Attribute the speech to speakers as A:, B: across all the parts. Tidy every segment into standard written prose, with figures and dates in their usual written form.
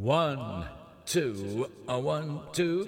A: One, two, a 1, 2.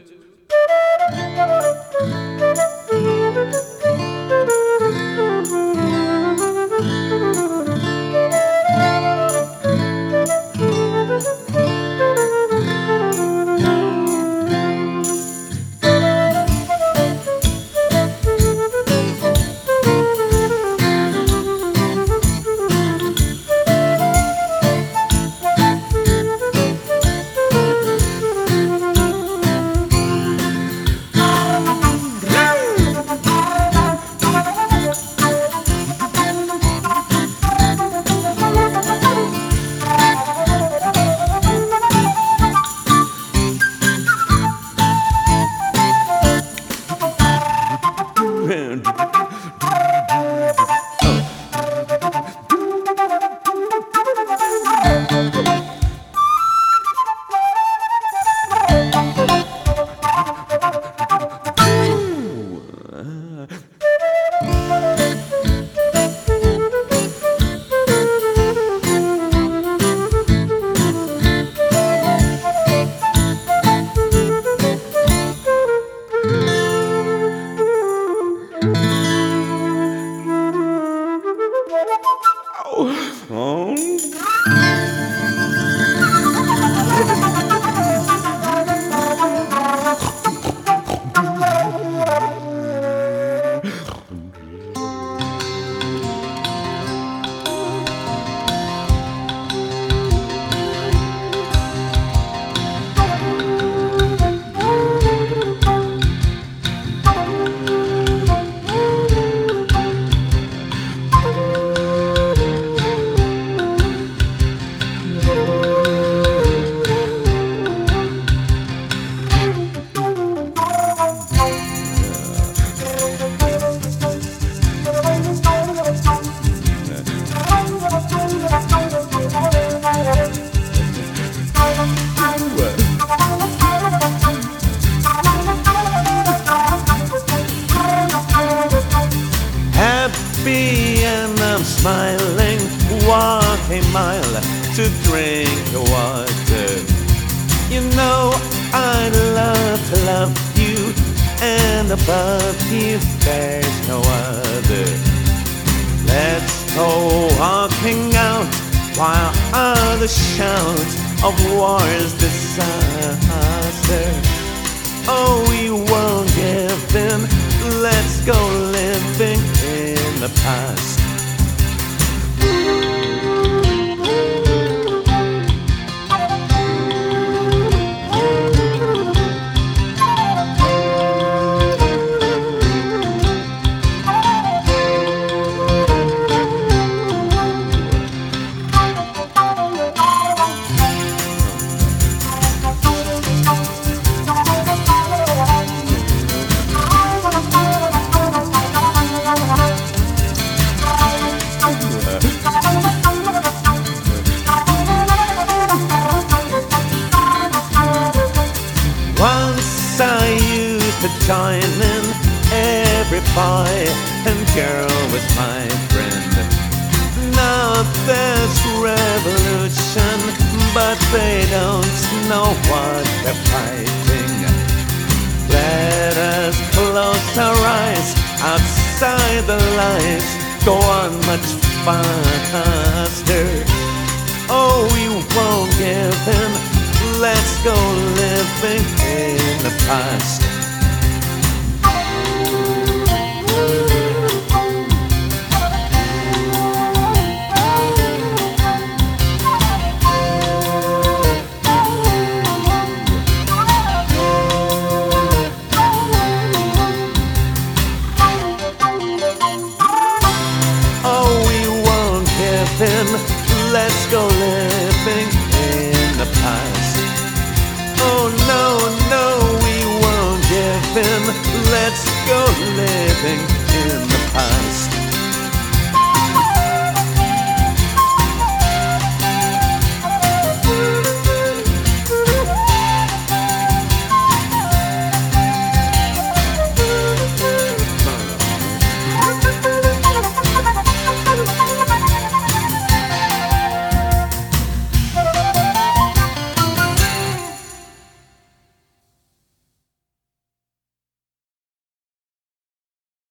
B: Happy and I'm smiling, walk a mile to drink water. You know I'd love to love you, and above you there's no other. Let's go walking out while others shout of war's disaster. Oh, we won't give in, let's go living in the past. Once I used to join in, every boy and girl was my friend. Now there's revolution, but they don't know what they're fighting. Let us close our eyes, outside the lights go on much faster. Oh, we won't give in, let's go living in the past. Oh, we won't give in, let's go living in the past. Oh no, no, we won't give in, let's go living